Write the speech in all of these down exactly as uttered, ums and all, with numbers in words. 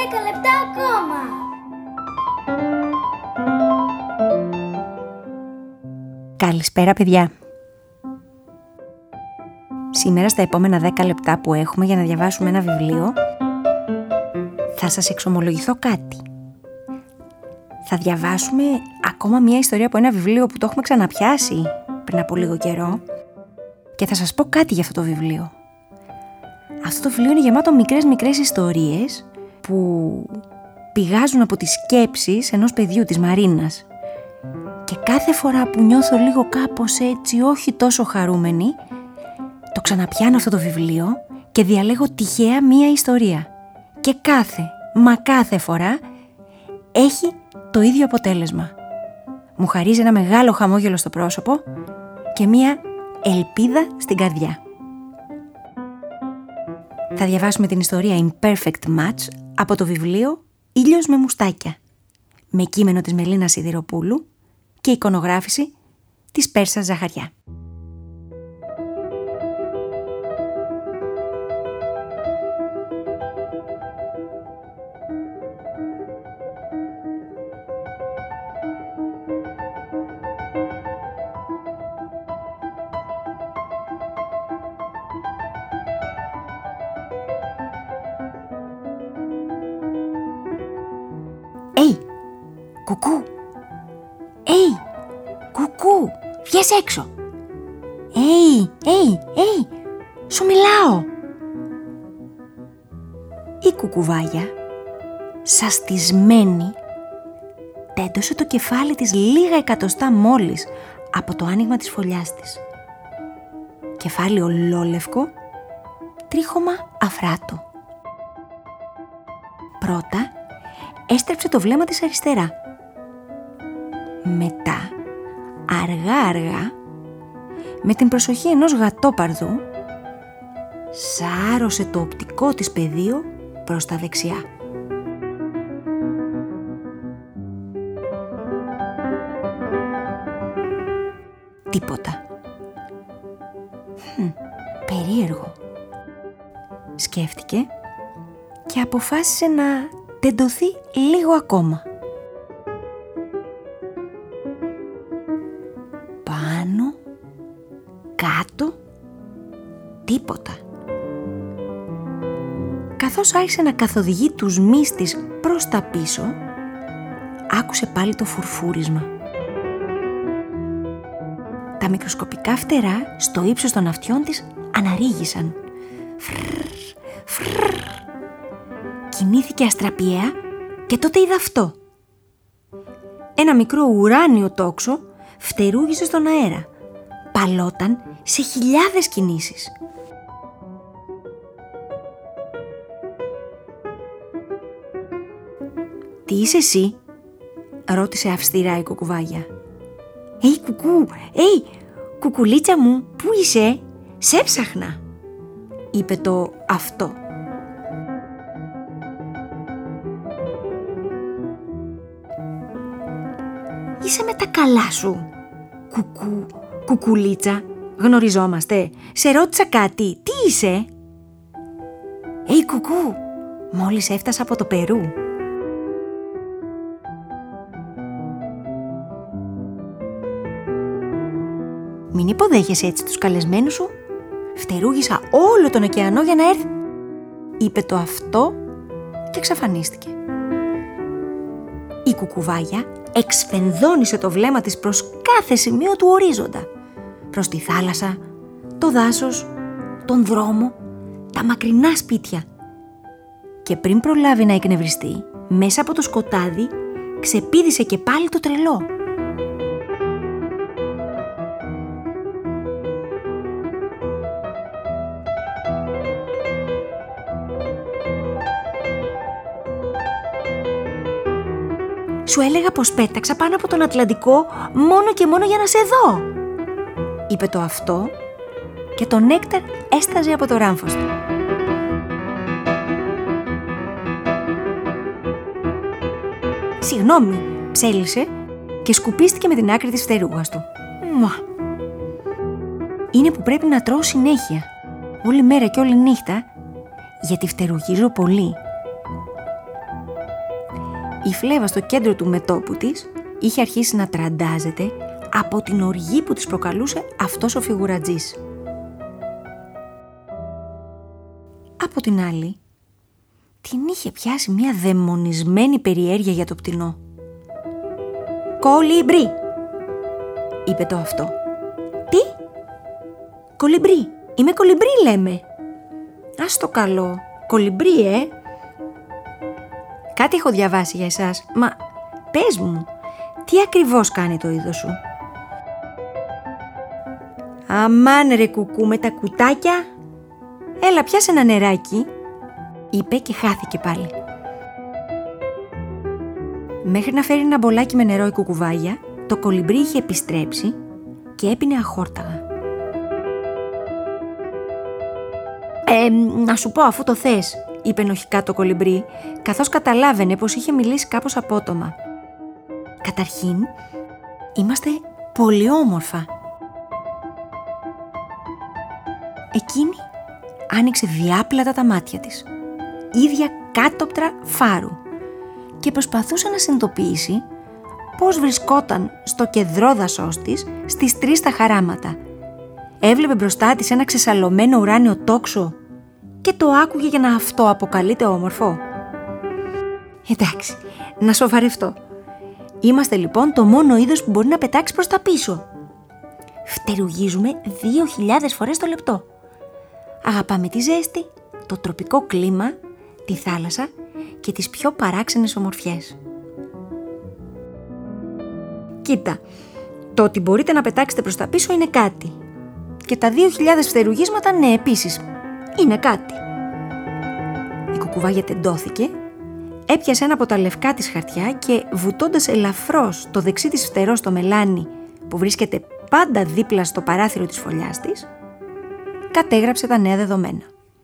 δέκα λεπτά ακόμα. Καλησπέρα παιδιά. Σήμερα στα επόμενα δέκα λεπτά που έχουμε για να διαβάσουμε ένα βιβλίο θα σας εξομολογηθώ κάτι. Θα διαβάσουμε ακόμα μια ιστορία από ένα βιβλίο που το έχουμε ξαναπιάσει πριν από λίγο καιρό και θα σας πω κάτι για αυτό το βιβλίο. Αυτό το βιβλίο είναι γεμάτο μικρές μικρές ιστορίες που πηγάζουν από τις σκέψεις ενός παιδιού, της Μαρίνας. Και κάθε φορά που νιώθω λίγο κάπως έτσι όχι τόσο χαρούμενη, το ξαναπιάνω αυτό το βιβλίο και διαλέγω τυχαία μία ιστορία. Και κάθε, μα κάθε φορά έχει το ίδιο αποτέλεσμα. Μου χαρίζει ένα μεγάλο χαμόγελο στο πρόσωπο και μία ελπίδα στην καρδιά. Θα διαβάσουμε την ιστορία Imperfect Match από το βιβλίο Ήλιος με μουστάκια, με κείμενο της Μελίνας Σιδηροπούλου και εικονογράφηση της Πέρσας Ζαχαριά. Έι, κουκού, έι, κουκού, βγες έξω. Έι, έι, έι, σου μιλάω. Η κουκουβάγια, σαστισμένη, τέντωσε το κεφάλι της λίγα εκατοστά μόλις από το άνοιγμα της φωλιάς της. Κεφάλι ολόλευκο, τρίχωμα αφράτο. Πρώτα έστρεψε το βλέμμα της αριστερά. Μετά, αργά-αργά, με την προσοχή ενός γατόπαρδου, σάρωσε το οπτικό της πεδίο προς τα δεξιά. Τίποτα. Χμ, περίεργο. Σκέφτηκε και αποφάσισε να τεντωθεί λίγο ακόμα. Πάνω, κάτω, τίποτα. Καθώς άρχισε να καθοδηγεί τους μυς της προς τα πίσω, άκουσε πάλι το φουρφούρισμα. Τα μικροσκοπικά φτερά στο ύψος των αυτιών της αναρρίγησαν. Φρρρ, φρρρ. Κινήθηκε αστραπιαία και τότε είδα αυτό. Ένα μικρό ουράνιο τόξο φτερούγησε στον αέρα. Παλόταν σε χιλιάδες κινήσεις. «Τι είσαι εσύ?» ρώτησε αυστηρά η κουκουβάγια. «Έι κουκού, έι, κουκουλίτσα μου, πού είσαι? Σε ψάχνα», είπε το αυτό. «Είσαι με τα καλά σου, κουκού, κουκουλίτσα, γνωριζόμαστε, σε ρώτησα κάτι, τι είσαι?» «Έι κουκού, μόλις έφτασα από το Περού». «Μην υποδέχεσαι έτσι τους καλεσμένους σου, φτερούγησα όλο τον ωκεανό για να έρθει», είπε το αυτό και εξαφανίστηκε. Η κουκουβάγια εξφενδώνησε το βλέμμα της προς κάθε σημείο του ορίζοντα. Προς τη θάλασσα, το δάσος, τον δρόμο, τα μακρινά σπίτια. Και πριν προλάβει να εκνευριστεί, μέσα από το σκοτάδι ξεπήδησε και πάλι το τρελό. «Σου έλεγα πως πέταξα πάνω από τον Ατλαντικό μόνο και μόνο για να σε δω», είπε το αυτό και το νέκταρ έσταζε από το ράμφος του. «Συγγνώμη», ψέλισε και σκουπίστηκε με την άκρη της φτερούγας του. Μουα. «Είναι που πρέπει να τρώω συνέχεια, όλη μέρα και όλη νύχτα, γιατί φτερουγίζω πολύ». Η φλέβα στο κέντρο του μετώπου της είχε αρχίσει να τραντάζεται από την οργή που της προκαλούσε αυτός ο φιγουρατζής. Από την άλλη, την είχε πιάσει μια δαιμονισμένη περιέργεια για το πτηνό. «Κολυμπρί», είπε το αυτό. «Τι? Κολυμπρί, είμαι κολυμπρί λέμε». «Ας το καλό, κολυμπρί ε». «Κάτι έχω διαβάσει για εσάς, μα πες μου, τι ακριβώς κάνει το είδος σου?» «Αμάν ρε κουκού με τα κουτάκια, έλα πιάσε ένα νεράκι», είπε και χάθηκε πάλι. Μέχρι να φέρει ένα μπολάκι με νερό η κουκουβάγια, το κολυμπρί είχε επιστρέψει και έπινε αχόρταγα. «Ε, να σου πω αφού το θες», είπε ενοχικά το κολυμπρί, καθώς καταλάβαινε πως είχε μιλήσει κάπως απότομα. «Καταρχήν, είμαστε πολύ όμορφα». Εκείνη άνοιξε διάπλατα τα μάτια της, ίδια κάτωπτρα φάρου, και προσπαθούσε να συνειδητοποιήσει πώς βρισκόταν στο κεδρόδασός της στις τρεις τα χαράματα. Έβλεπε μπροστά της ένα ξεσαλωμένο ουράνιο τόξο και το άκουγε για να αυτό αποκαλείται όμορφο. Εντάξει, να σοβαρευτώ. Είμαστε λοιπόν το μόνο είδος που μπορεί να πετάξει προς τα πίσω. Φτερουγίζουμε δύο χιλιάδες φορές το λεπτό. Αγαπάμε τη ζέστη, το τροπικό κλίμα, τη θάλασσα και τις πιο παράξενες ομορφιές. Κοίτα, το ότι μπορείτε να πετάξετε προς τα πίσω είναι κάτι. Και τα δύο χιλιάδες φτερουγίσματα, ναι, επίσης, είναι κάτι. Η κουκουβάγια τεντώθηκε, έπιασε ένα από τα λευκά της χαρτιά και βουτώντας ελαφρώς το δεξί της φτερό στο μελάνι που βρίσκεται πάντα δίπλα στο παράθυρο της φωλιάς της, κατέγραψε τα νέα δεδομένα.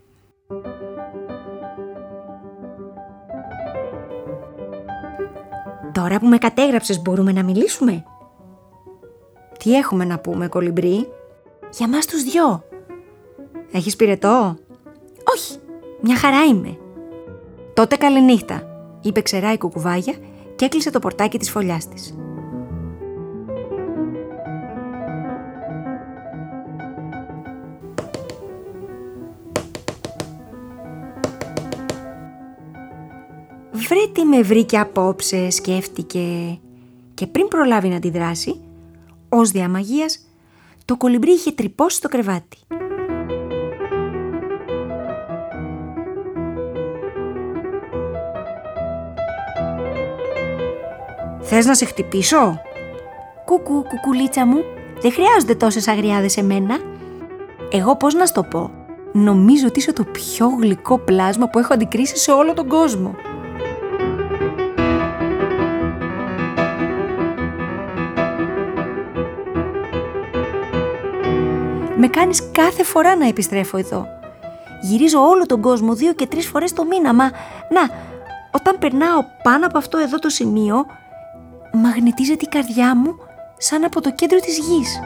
«Τώρα που με κατέγραψες μπορούμε να μιλήσουμε?» «Τι έχουμε να πούμε, κολυμπρί?» «Για μας τους δυο». «Έχεις πυρετό?» «Όχι, μια χαρά είμαι». «Τότε καληνύχτα», είπε ξερά η κουκουβάγια και έκλεισε το πορτάκι της φωλιάς της. «Βρε τι με βρήκε απόψε», σκέφτηκε, και πριν προλάβει να αντιδράσει, ως δια μαγείας, το κολυμπρί είχε τρυπώσει στο κρεβάτι. «Θες να σε χτυπήσω?» «Κουκού, κουκουλίτσα μου, δεν χρειάζονται τόσες αγριάδες σε μένα. Εγώ πώς να στο πω, νομίζω ότι είσαι το πιο γλυκό πλάσμα που έχω αντικρίσει σε όλο τον κόσμο». «Με κάνεις κάθε φορά να επιστρέφω εδώ. Γυρίζω όλο τον κόσμο δύο και τρεις φορές το μήνα, μα να, όταν περνάω πάνω από αυτό εδώ το σημείο, μαγνητίζεται η καρδιά μου σαν από το κέντρο της γης».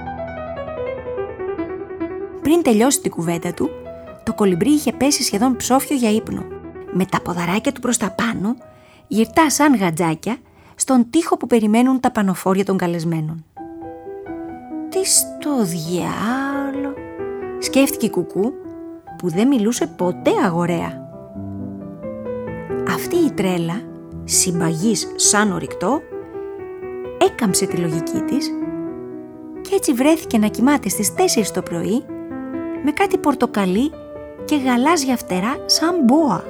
Πριν τελειώσει την κουβέντα του, το κολυμπρί είχε πέσει σχεδόν ψόφιο για ύπνο, με τα ποδαράκια του προς τα πάνω, γυρτά σαν γατζάκια, στον τοίχο που περιμένουν τα πανοφόρια των καλεσμένων. «Τι στο διάολο», σκέφτηκε η κουκού, που δεν μιλούσε ποτέ αγοραία. Αυτή η τρέλα, συμπαγής σαν ορυκτό, έκαμψε τη λογική της και έτσι βρέθηκε να κοιμάται στις τέσσερις το πρωί με κάτι πορτοκαλί και γαλάζια φτερά σαν μπόα.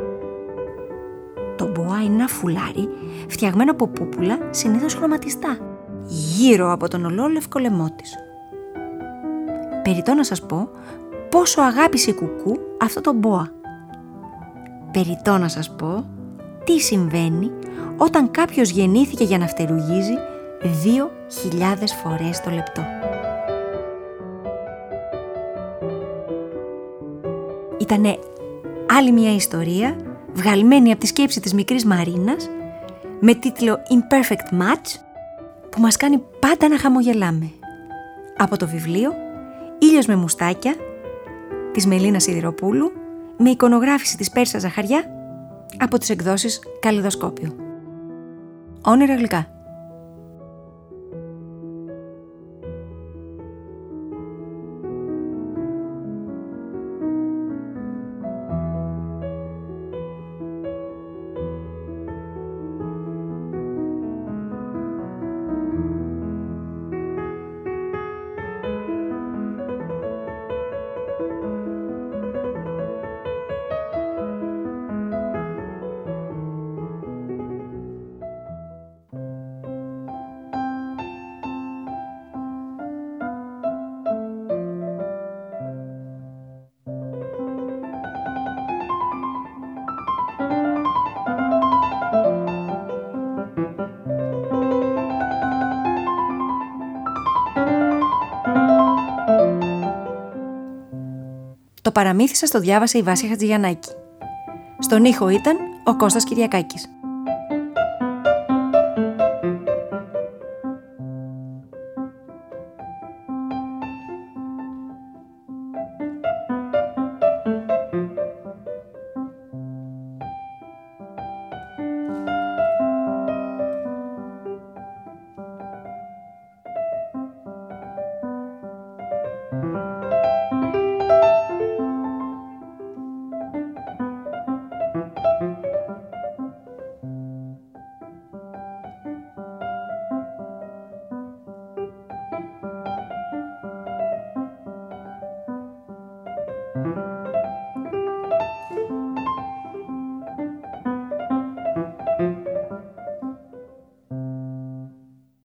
Το μπόα είναι ένα φουλάρι φτιαγμένο από πούπουλα, συνήθως χρωματιστά, γύρω από τον ολόλευκο λαιμό της. Περιττό να σας πω πόσο αγάπησε η κουκού αυτό το μπόα. Περιττό να σας πω τι συμβαίνει όταν κάποιος γεννήθηκε για να φτερουγίζει δύο χιλιάδες φορές το λεπτό. Ήτανε άλλη μια ιστορία βγαλμένη από τη σκέψη της μικρής Μαρίνας με τίτλο Imperfect Match, που μας κάνει πάντα να χαμογελάμε. Από το βιβλίο «Ήλιος με μουστάκια» της Μελίνας Σιδηροπούλου, με εικονογράφηση της Πέρσας Ζαχαριά, από τις εκδόσεις Καλλιδοσκόπιο. Όνειρα γλυκά. Το παραμύθι σας το διάβασε η Βάσια Χατζηγιαννάκη. Στον ήχο ήταν ο Κώστας Κυριακάκης.